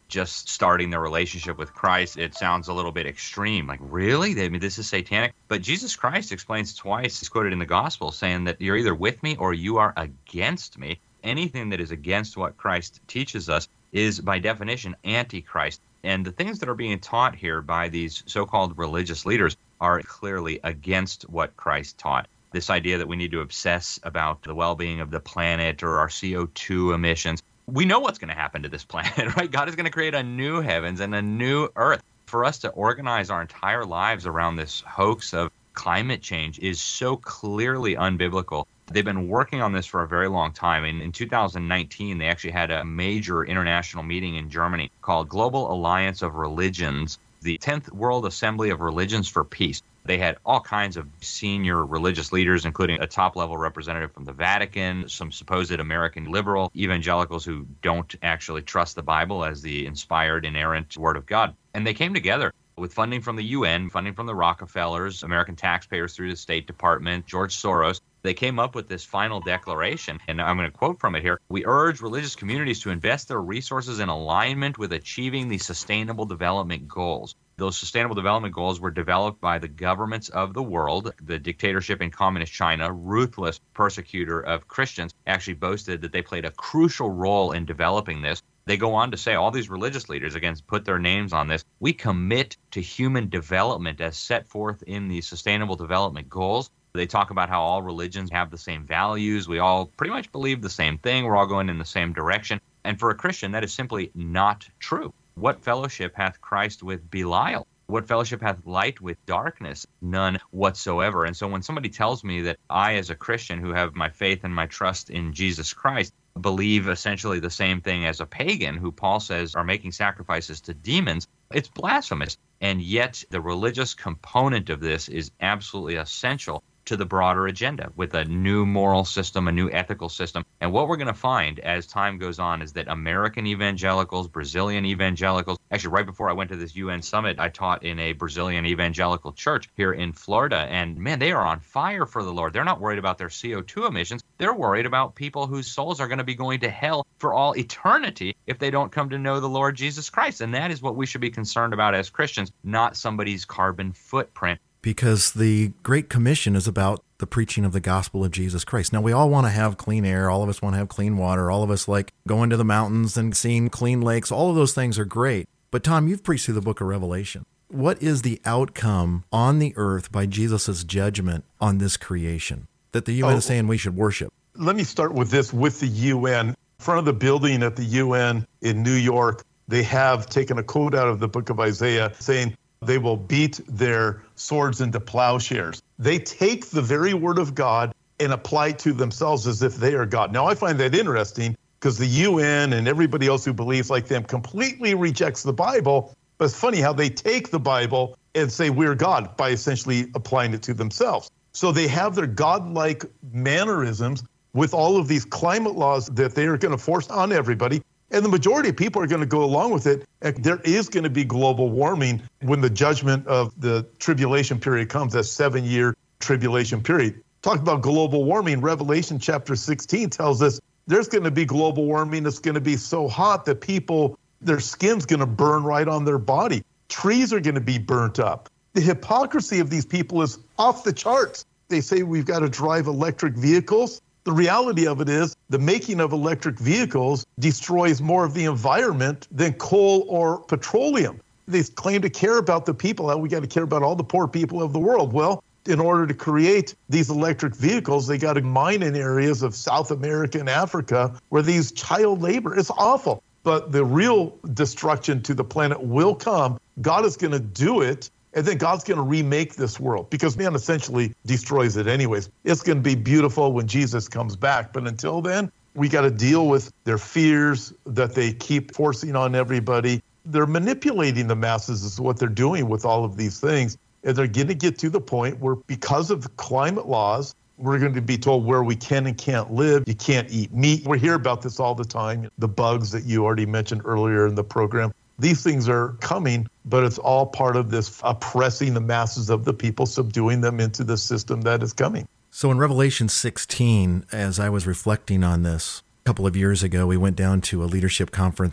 just starting their relationship with Christ. It sounds a little bit extreme. Like, really? I mean, this is satanic? But Jesus Christ explains twice, it's quoted in the gospel, saying that you're either with me or you are against me. Anything that is against what Christ teaches us is, by definition, antichrist. And the things that are being taught here by these so-called religious leaders are clearly against what Christ taught. This idea that we need to obsess about the well-being of the planet or our C O two emissions. We know what's going to happen to this planet, right? God is going to create a new heavens and a new earth. For us to organize our entire lives around this hoax of climate change is so clearly unbiblical. They've been working on this for a very long time. And in two thousand nineteen, they actually had a major international meeting in Germany called Global Alliance of Religions, the tenth World Assembly of Religions for Peace. They had all kinds of senior religious leaders, including a top-level representative from the Vatican, some supposed American liberal evangelicals who don't actually trust the Bible as the inspired, inerrant Word of God. And they came together with funding from the U N, funding from the Rockefellers, American taxpayers through the State Department, George Soros. They came up with this final declaration, and I'm going to quote from it here. We urge religious communities to invest their resources in alignment with achieving the Sustainable Development Goals. Those Sustainable Development Goals were developed by the governments of the world. The dictatorship in communist China, ruthless persecutor of Christians, actually boasted that they played a crucial role in developing this. They go on to say, all these religious leaders, again, put their names on this. We commit to human development as set forth in the Sustainable Development Goals. They talk about how all religions have the same values. We all pretty much believe the same thing. We're all going in the same direction. And for a Christian, that is simply not true. What fellowship hath Christ with Belial? What fellowship hath light with darkness? None whatsoever. And so when somebody tells me that I, as a Christian who have my faith and my trust in Jesus Christ, believe essentially the same thing as a pagan who Paul says are making sacrifices to demons, it's blasphemous. And yet the religious component of this is absolutely essential to the broader agenda with a new moral system, a new ethical system. And what we're going to find as time goes on is that American evangelicals, Brazilian evangelicals, actually right before I went to this U N summit, I taught in a Brazilian evangelical church here in Florida. And man, they are on fire for the Lord. They're not worried about their C O two emissions. They're worried about people whose souls are going to be going to hell for all eternity if they don't come to know the Lord Jesus Christ. And that is what we should be concerned about as Christians, not somebody's carbon footprint. Because the Great Commission is about the preaching of the gospel of Jesus Christ. Now, we all want to have clean air. All of us want to have clean water. All of us like going to the mountains and seeing clean lakes. All of those things are great. But Tom, you've preached through the book of Revelation. What is the outcome on the earth by Jesus' judgment on this creation that the U N oh, is saying we should worship? Let me start with this with the U N. In front of the building at the U N in New York, they have taken a quote out of the book of Isaiah saying, they will beat their swords into plowshares. They take the very word of God and apply it to themselves as if they are God. Now, I find that interesting because the U N and everybody else who believes like them completely rejects the Bible. But it's funny how they take the Bible and say we're God by essentially applying it to themselves. So they have their godlike mannerisms with all of these climate laws that they are going to force on everybody. And the majority of people are going to go along with it. And there is going to be global warming when the judgment of the tribulation period comes, that seven-year tribulation period. Talk about global warming. Revelation chapter sixteen tells us there's going to be global warming. It's going to be so hot that people, their skin's going to burn right on their body. Trees are going to be burnt up. The hypocrisy of these people is off the charts. They say we've got to drive electric vehicles. The reality of it is the making of electric vehicles destroys more of the environment than coal or petroleum. They claim to care about the people. We got to care about all the poor people of the world. Well, in order to create these electric vehicles, they got to mine in areas of South America and Africa where these child labor is awful. But the real destruction to the planet will come. God is going to do it. And then God's going to remake this world because man essentially destroys it anyways. It's going to be beautiful when Jesus comes back. But until then, we got to deal with their fears that they keep forcing on everybody. They're manipulating the masses is what they're doing with all of these things. And they're going to get to the point where because of the climate laws, we're going to be told where we can and can't live. You can't eat meat. We hear about this all the time. The bugs that you already mentioned earlier in the program. These things are coming, but it's all part of this oppressing the masses of the people, subduing them into the system that is coming. So in Revelation sixteen, as I was reflecting on this a couple of years ago, we went down to a leadership conference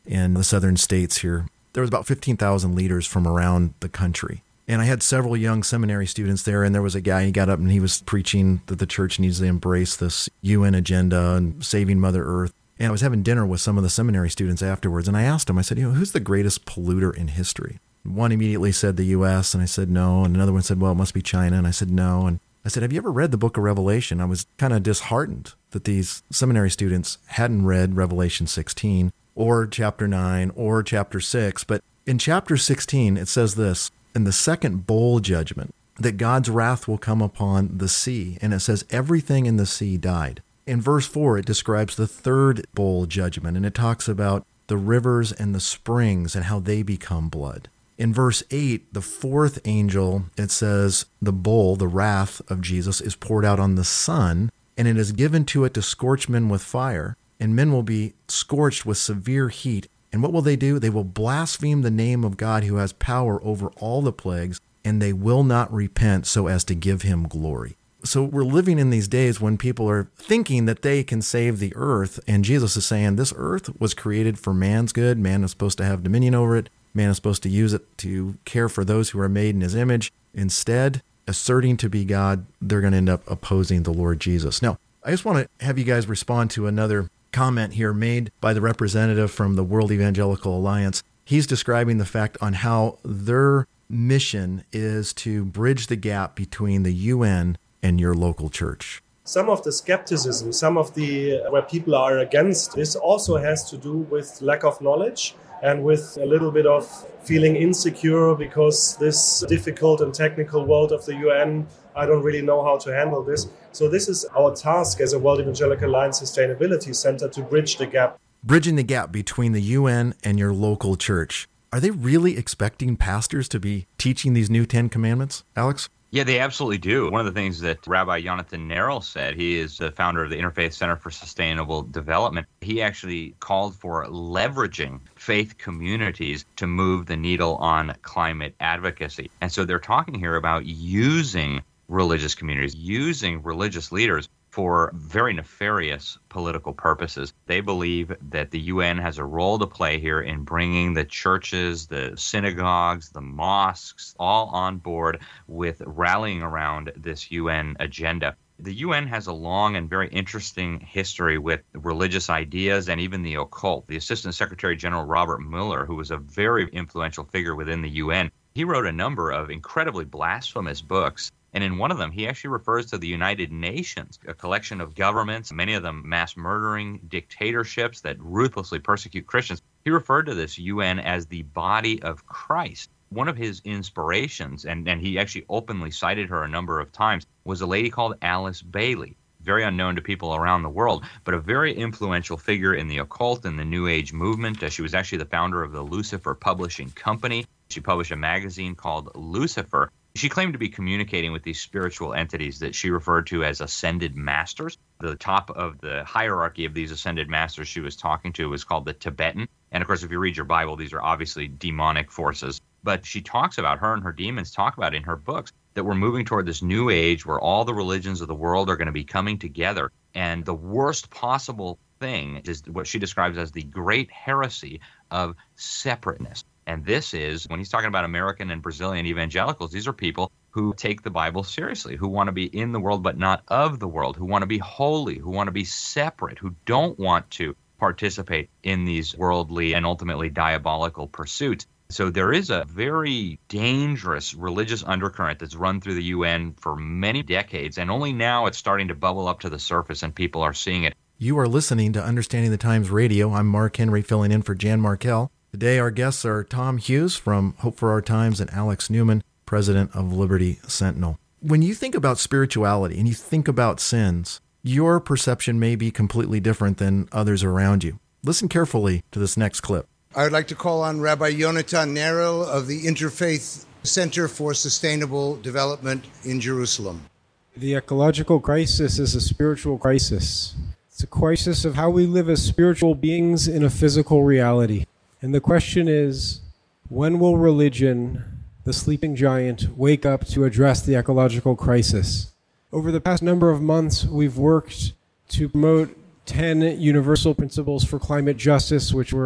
in the southern states here. There was about fifteen thousand leaders from around the country. And I had several young seminary students there, and there was a guy, he got up and he was preaching that the church needs to embrace this U N agenda and saving Mother Earth. And I was having dinner with some of the seminary students afterwards, and I asked him, I said, you know, who's the greatest polluter in history? One immediately said the U S, and I said no. And another one said, well, it must be China. And I said no. And I said, have you ever read the book of Revelation? I was kind of disheartened that these seminary students hadn't read Revelation sixteen or chapter nine or chapter six. But in chapter sixteen, it says this, in the second bowl judgment, that God's wrath will come upon the sea. And it says everything in the sea died. In verse four, it describes the third bowl judgment, and it talks about the rivers and the springs and how they become blood. In verse eight, the fourth angel, it says the bowl, the wrath of Jesus, is poured out on the sun, and it is given to it to scorch men with fire, and men will be scorched with severe heat. And what will they do? They will blaspheme the name of God who has power over all the plagues, and they will not repent so as to give him glory. So we're living in these days when people are thinking that they can save the earth, and Jesus is saying this earth was created for man's good. Man is supposed to have dominion over it. Man is supposed to use it to care for those who are made in his image. Instead, asserting to be God, they're going to end up opposing the Lord Jesus. Now, I just want to have you guys respond to another comment here made by the representative from the World Evangelical Alliance. He's describing the fact on how their mission is to bridge the gap between the U N and your local church. Some of the skepticism, some of the where people are against this also has to do with lack of knowledge and with a little bit of feeling insecure because this difficult and technical world of the U N, I don't really know how to handle this. So this is our task as a World Evangelical Alliance Sustainability Center, to bridge the gap. Bridging the gap between the U N and your local church. Are they really expecting pastors to be teaching these new Ten Commandments, Alex? Yeah, they absolutely do. One of the things that Rabbi Jonathan Nerl said, he is the founder of the Interfaith Center for Sustainable Development. He actually called for leveraging faith communities to move the needle on climate advocacy. And so they're talking here about using religious communities, using religious leaders for very nefarious political purposes. They believe that the U N has a role to play here in bringing the churches, the synagogues, the mosques, all on board with rallying around this U N agenda. The U N has a long and very interesting history with religious ideas and even the occult. The Assistant Secretary General Robert Mueller, who was a very influential figure within the U N, he wrote a number of incredibly blasphemous books. And in one of them, he actually refers to the United Nations, a collection of governments, many of them mass murdering dictatorships that ruthlessly persecute Christians. He referred to this U N as the body of Christ. One of his inspirations, and, and he actually openly cited her a number of times, was a lady called Alice Bailey, very unknown to people around the world, but a very influential figure in the occult and the New Age movement. Uh, she was actually the founder of the Lucifer Publishing Company. She published a magazine called Lucifer. She claimed to be communicating with these spiritual entities that she referred to as ascended masters. The top of the hierarchy of these ascended masters she was talking to was called the Tibetan. And of course, if you read your Bible, these are obviously demonic forces. But she talks about, her and her demons talk about in her books, that we're moving toward this new age where all the religions of the world are going to be coming together. And the worst possible thing is what she describes as the great heresy of separateness. And this is, when he's talking about American and Brazilian evangelicals, these are people who take the Bible seriously, who want to be in the world but not of the world, who want to be holy, who want to be separate, who don't want to participate in these worldly and ultimately diabolical pursuits. So there is a very dangerous religious undercurrent that's run through the U N for many decades, and only now it's starting to bubble up to the surface and people are seeing it. You are listening to Understanding the Times Radio. I'm Mark Henry, filling in for Jan Markell. Today, our guests are Tom Hughes from Hope for Our Times and Alex Newman, president of Liberty Sentinel. When you think about spirituality and you think about sins, your perception may be completely different than others around you. Listen carefully to this next clip. I would like to call on Rabbi Yonatan Nerl of the Interfaith Center for Sustainable Development in Jerusalem. The ecological crisis is a spiritual crisis. It's a crisis of how we live as spiritual beings in a physical reality. And the question is, when will religion, the sleeping giant, wake up to address the ecological crisis? Over the past number of months, we've worked to promote ten universal principles for climate justice, which were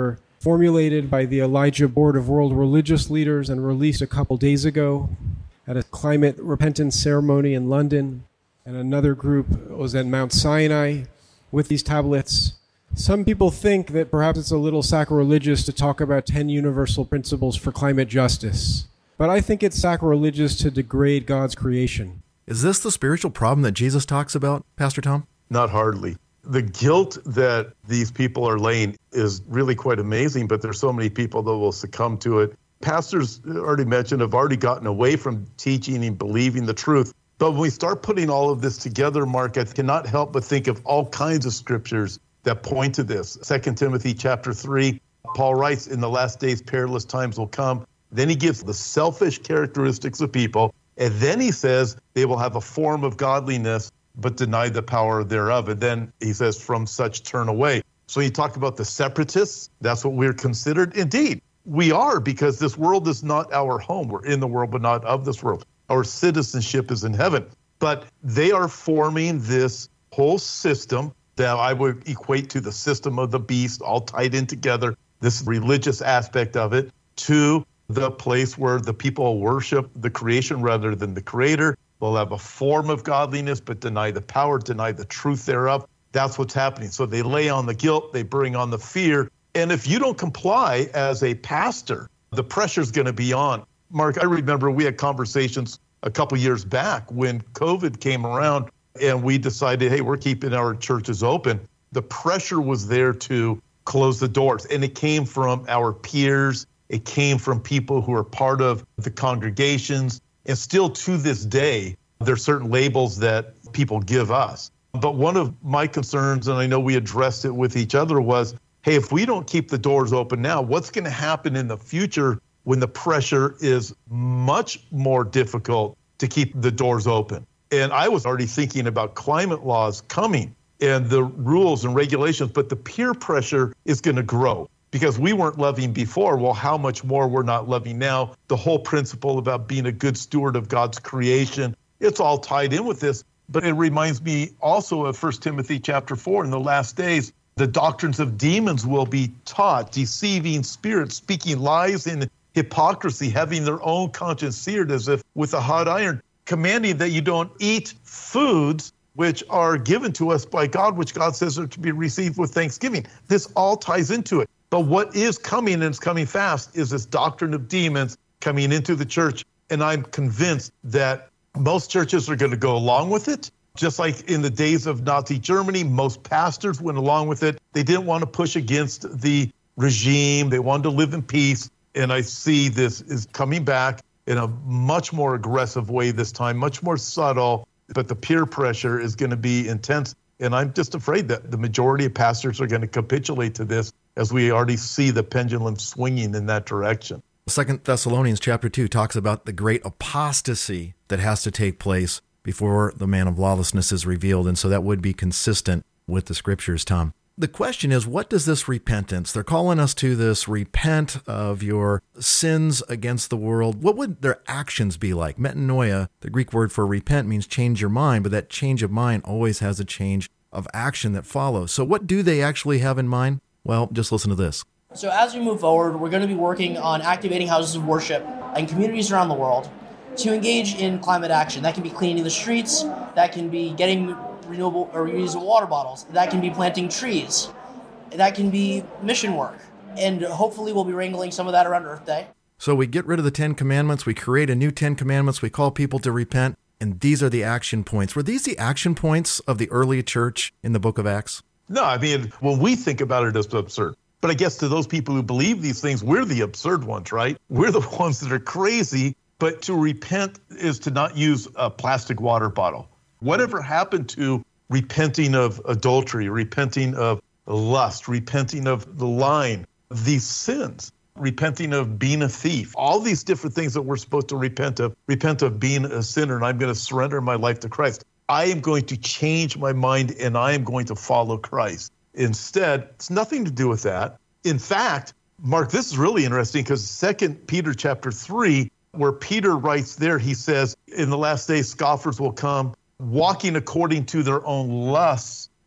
formulated by the Elijah Board of World Religious Leaders and released a couple days ago at a climate repentance ceremony in London. And another group was at Mount Sinai with these tablets. Some people think that perhaps it's a little sacrilegious to talk about ten universal principles for climate justice. But I think it's sacrilegious to degrade God's creation. Is this the spiritual problem that Jesus talks about, Pastor Tom? Not hardly. The guilt that these people are laying is really quite amazing, but there's so many people that will succumb to it. Pastors, already mentioned, have already gotten away from teaching and believing the truth. But when we start putting all of this together, Mark, I cannot help but think of all kinds of scriptures that point to this. Second Timothy chapter three, Paul writes, in the last days, perilous times will come. Then he gives the selfish characteristics of people. And then he says they will have a form of godliness, but deny the power thereof. And then he says, from such turn away. So you talk about the separatists, that's what we're considered. Indeed, we are, because this world is not our home. We're in the world, but not of this world. Our citizenship is in heaven. But they are forming this whole system that I would equate to the system of the beast, all tied in together, this religious aspect of it, to the place where the people worship the creation rather than the creator. They'll have a form of godliness, but deny the power, deny the truth thereof. That's what's happening. So they lay on the guilt, they bring on the fear. And if you don't comply as a pastor, the pressure's going to be on. Mark, I remember we had conversations a couple years back when COVID came around, and we decided, hey, we're keeping our churches open. The pressure was there to close the doors. And it came from our peers. It came from people who are part of the congregations. And still to this day, there are certain labels that people give us. But one of my concerns, and I know we addressed it with each other, was, hey, if we don't keep the doors open now, what's going to happen in the future when the pressure is much more difficult to keep the doors open? And I was already thinking about climate laws coming and the rules and regulations, but the peer pressure is going to grow because we weren't loving before. Well, how much more we're not loving now? The whole principle about being a good steward of God's creation, it's all tied in with this. But it reminds me also of First Timothy chapter four, in the last days, the doctrines of demons will be taught, deceiving spirits, speaking lies in hypocrisy, having their own conscience seared as if with a hot iron, commanding that you don't eat foods which are given to us by God, which God says are to be received with thanksgiving. This all ties into it. But what is coming, and it's coming fast, is this doctrine of demons coming into the church. And I'm convinced that most churches are going to go along with it. Just like in the days of Nazi Germany, most pastors went along with it. They didn't want to push against the regime. They wanted to live in peace. And I see this is coming back in a much more aggressive way this time, much more subtle, but the peer pressure is going to be intense. And I'm just afraid that the majority of pastors are going to capitulate to this, as we already see the pendulum swinging in that direction. Second Thessalonians chapter two talks about the great apostasy that has to take place before the man of lawlessness is revealed. And so that would be consistent with the scriptures, Tom. The question is, what does this repentance? They're calling us to this repent of your sins against the world. What would their actions be like? Metanoia, the Greek word for repent, means change your mind, but that change of mind always has a change of action that follows. So what do they actually have in mind? Well, just listen to this. So as we move forward, we're going to be working on activating houses of worship and communities around the world to engage in climate action. That can be cleaning the streets, that can be getting renewable or reusable water bottles, that can be planting trees, that can be mission work, and hopefully we'll be wrangling some of that around Earth Day. So we get rid of the Ten Commandments, we create a new Ten Commandments, we call people to repent, and these are the action points. Were these the action points of the early church in the book of Acts? No, I mean, when we think about it, it's absurd. But I guess to those people who believe these things, we're the absurd ones, right? We're the ones that are crazy. But to repent is to not use a plastic water bottle. Whatever happened to repenting of adultery, repenting of lust, repenting of the lying, these sins, repenting of being a thief, all these different things that we're supposed to repent of, repent of being a sinner, and I'm going to surrender my life to Christ. I am going to change my mind and I am going to follow Christ. Instead, it's nothing to do with that. In fact, Mark, this is really interesting because Second Peter chapter three, where Peter writes there, he says, in the last days, scoffers will come, walking according to their own lusts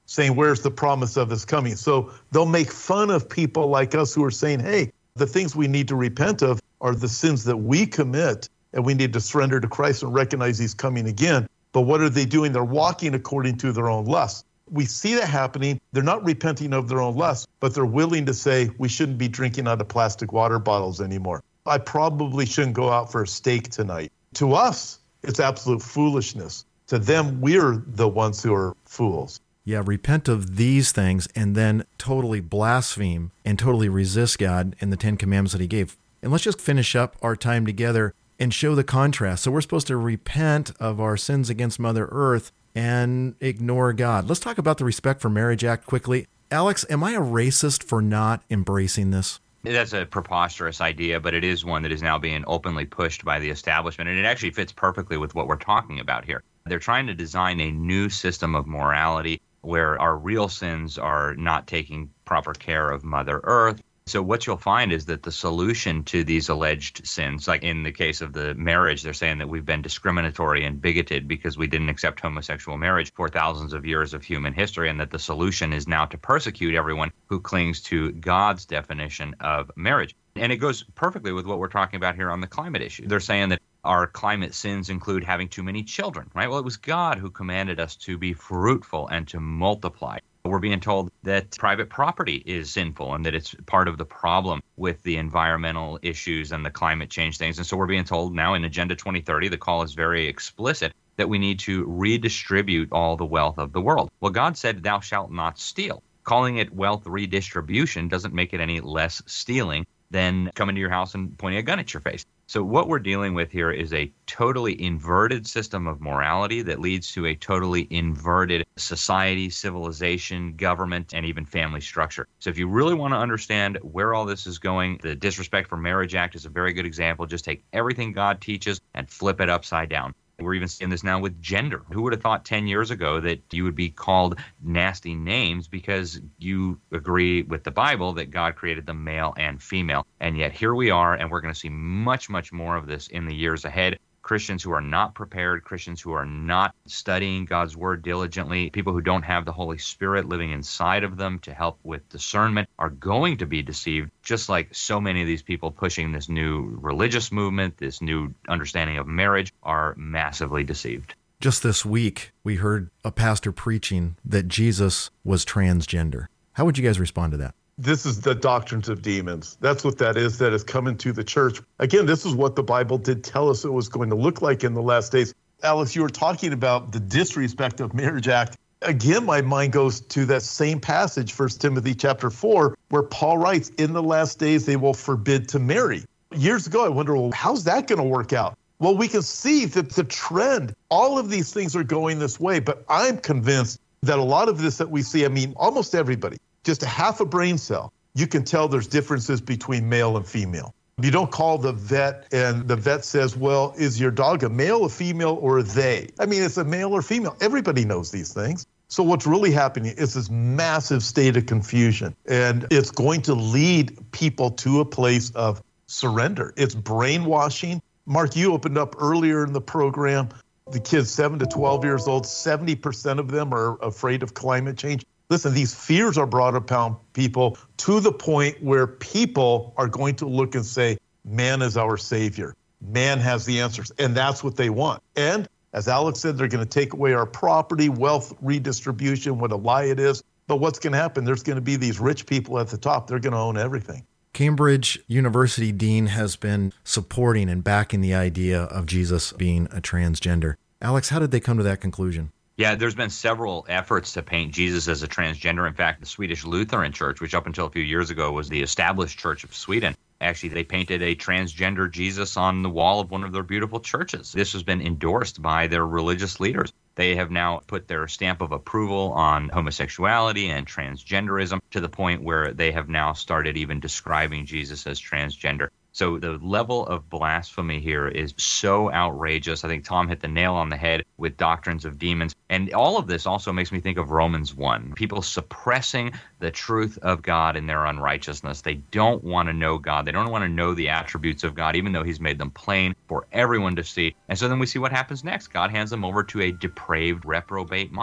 saying, where's the promise of his coming? So they'll make fun of people like us who are saying, hey, the things we need to repent of are the sins that we commit, and we need to surrender to Christ and recognize he's coming again. But what are they doing? They're walking according to their own lusts. We see that happening. They're not repenting of their own lusts, but they're willing to say, we shouldn't be drinking out of plastic water bottles anymore. I probably shouldn't go out for a steak tonight. To us, it's absolute foolishness. To them, we're the ones who are fools. Yeah, repent of these things and then totally blaspheme and totally resist God and the Ten Commandments that he gave. And let's just finish up our time together and show the contrast. So we're supposed to repent of our sins against Mother Earth and ignore God. Let's talk about the Respect for Marriage Act quickly. Alex, am I a racist for not embracing this? That's a preposterous idea, but it is one that is now being openly pushed by the establishment, and it actually fits perfectly with what we're talking about here. They're trying to design a new system of morality where our real sins are not taking proper care of Mother Earth. So what you'll find is that the solution to these alleged sins, like in the case of the marriage, they're saying that we've been discriminatory and bigoted because we didn't accept homosexual marriage for thousands of years of human history, and that the solution is now to persecute everyone who clings to God's definition of marriage. And it goes perfectly with what we're talking about here on the climate issue. They're saying that our climate sins include having too many children, right? Well, it was God who commanded us to be fruitful and to multiply. We're being told that private property is sinful and that it's part of the problem with the environmental issues and the climate change things. And so we're being told now in Agenda twenty thirty, the call is very explicit that we need to redistribute all the wealth of the world. Well, God said, thou shalt not steal. Calling it wealth redistribution doesn't make it any less stealing than coming to your house and pointing a gun at your face. So what we're dealing with here is a totally inverted system of morality that leads to a totally inverted society, civilization, government, and even family structure. So if you really want to understand where all this is going, the Disrespect for Marriage Act is a very good example. Just take everything God teaches and flip it upside down. We're even seeing this now with gender. Who would have thought ten years ago that you would be called nasty names because you agree with the Bible that God created them male and female? And yet here we are, and we're going to see much, much more of this in the years ahead. Christians who are not prepared, Christians who are not studying God's word diligently, people who don't have the Holy Spirit living inside of them to help with discernment are going to be deceived, just like so many of these people pushing this new religious movement, this new understanding of marriage, are massively deceived. Just this week, we heard a pastor preaching that Jesus was transgender. How would you guys respond to that? This is the doctrines of demons. That's what that is that is coming to the church. Again, this is what the Bible did tell us it was going to look like in the last days. Alex, you were talking about the Disrespect of Marriage Act. Again, my mind goes to that same passage, First Timothy chapter four, where Paul writes, in the last days they will forbid to marry. Years ago, I wonder, well, how's that going to work out? Well, we can see that the trend, all of these things are going this way, but I'm convinced that a lot of this that we see, I mean, almost everybody, just a half a brain cell, you can tell there's differences between male and female. You don't call the vet and the vet says, well, is your dog a male, a female, or a they? I mean, it's a male or female. Everybody knows these things. So what's really happening is this massive state of confusion, and it's going to lead people to a place of surrender. It's brainwashing. Mark, you opened up earlier in the program, the kids seven to twelve years old, seventy percent of them are afraid of climate change. Listen, these fears are brought upon people to the point where people are going to look and say, man is our savior. Man has the answers. And that's what they want. And as Alex said, they're going to take away our property, wealth redistribution, what a lie it is. But what's going to happen? There's going to be these rich people at the top. They're going to own everything. Cambridge University Dean has been supporting and backing the idea of Jesus being a transgender. Alex, how did they come to that conclusion? Yeah, there's been several efforts to paint Jesus as a transgender. In fact, the Swedish Lutheran Church, which up until a few years ago was the established church of Sweden, actually they painted a transgender Jesus on the wall of one of their beautiful churches. This has been endorsed by their religious leaders. They have now put their stamp of approval on homosexuality and transgenderism to the point where they have now started even describing Jesus as transgender. So the level of blasphemy here is so outrageous. I think Tom hit the nail on the head with doctrines of demons. And all of this also makes me think of Romans one. People suppressing the truth of God in their unrighteousness. They don't want to know God. They don't want to know the attributes of God, even though he's made them plain for everyone to see. And so then we see what happens next. God hands them over to a depraved, reprobate mind,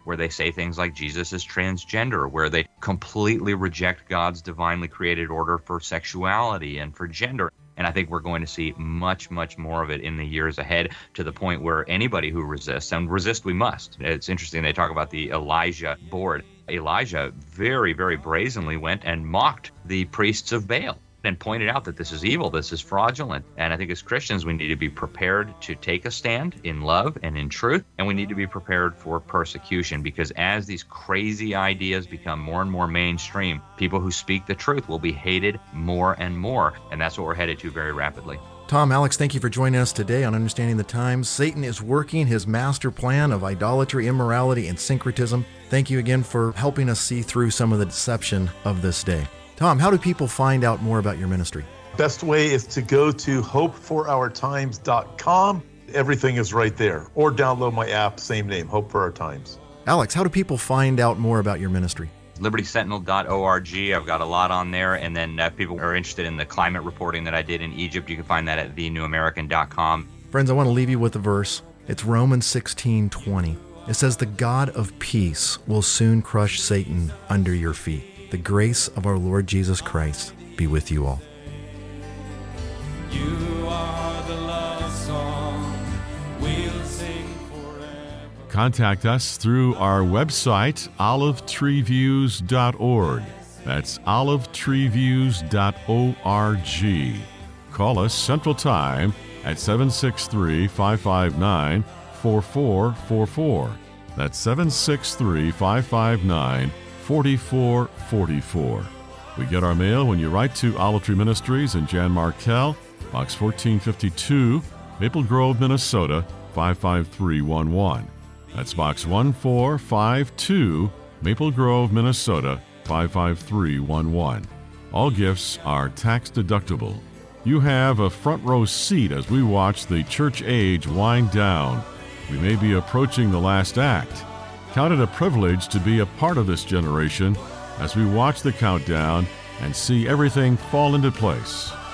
where they say things like Jesus is transgender, where they completely reject God's divinely created order for sexuality and for gender. And I think we're going to see much, much more of it in the years ahead, to the point where anybody who resists, and resist we must. It's interesting, they talk about the Elijah board. Elijah very, very brazenly went and mocked the priests of Baal and pointed out that this is evil, this is fraudulent. And I think as Christians, we need to be prepared to take a stand in love and in truth, and we need to be prepared for persecution, because as these crazy ideas become more and more mainstream, people who speak the truth will be hated more and more, and that's what we're headed to very rapidly. Tom, Alex, thank you for joining us today on Understanding the Times. Satan is working his master plan of idolatry, immorality, and syncretism. Thank you again for helping us see through some of the deception of this day. Tom, how do people find out more about your ministry? Best way is to go to hope for our times dot com. Everything is right there. Or download my app, same name, Hope for Our Times. Alex, how do people find out more about your ministry? liberty sentinel dot org. I've got a lot on there. And then uh, if people are interested in the climate reporting that I did in Egypt, you can find that at the new american dot com. Friends, I want to leave you with a verse. It's Romans sixteen twenty. It says, "The God of peace will soon crush Satan under your feet. The grace of our Lord Jesus Christ be with you all." You are the love song we'll sing forever. Contact us through our website, olive tree views dot org. That's olive tree views dot org. Call us Central Time at seven six three, five five nine, four four four four. That's seven six three, five five nine, four four four four. We get our mail when you write to Olive Tree Ministries and Jan Markell, Box fourteen fifty-two, Maple Grove, Minnesota, five five three one one. That's Box one four five two, Maple Grove, Minnesota, five five three one one. All gifts are tax deductible. You have a front row seat as we watch the church age wind down. We may be approaching the last act. Count it a privilege to be a part of this generation as we watch the countdown and see everything fall into place.